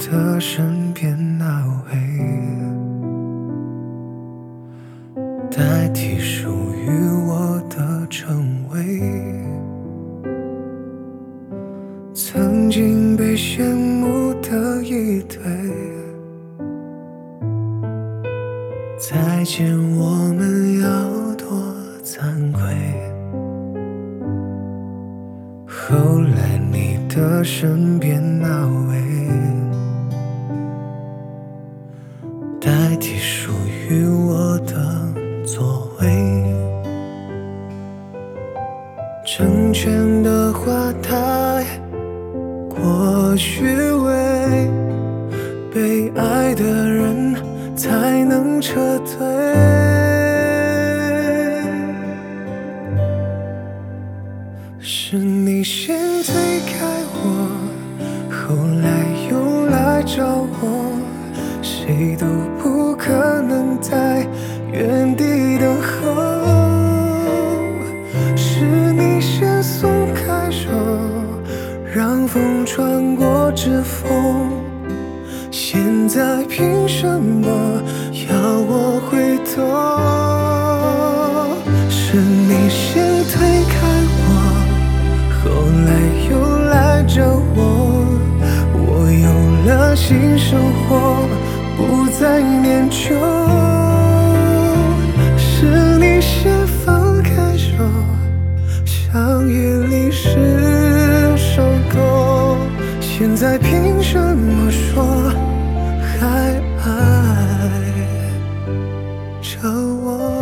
的身边那位，代替属于我的称谓。曾经被羡慕的一对，再见我们要多惭愧。后来你的身边那位，代替属于我的座位。成全的花太过虚伪，被爱的人才能撤退。是你先推开我，后来又来找我，谁都不可能在原地等候。是你先松开手，让风穿过指缝，现在凭什么要我回头？是你先推开我，后来又来找我，我有了新生活，不再念旧。是你先放开手，像夜里是伤口，现在凭什么说还爱着我？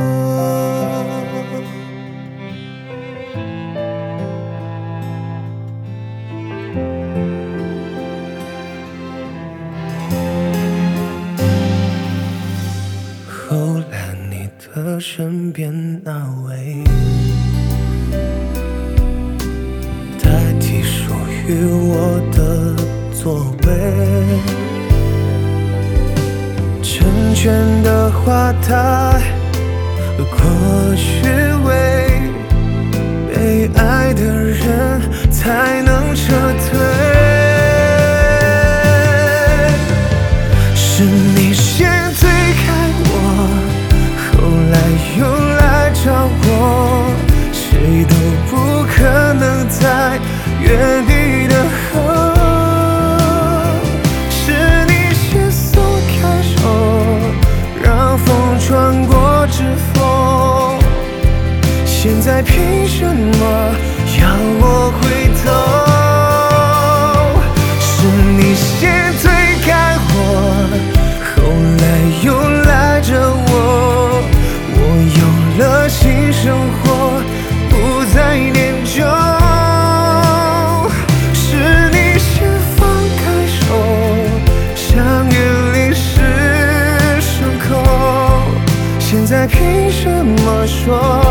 后来你的身边那位，代替属于我的座位。成全的花太过虚伪，被爱的人才能撤退。是你先推开我，后来又来找我，谁都不可能在原地等候。穿过指缝，现在凭什么要我回头？是你先推开我，后来又来着我，我有了新生活，不再念旧。是你先放开手，像夜里是伤口，现在凭什么说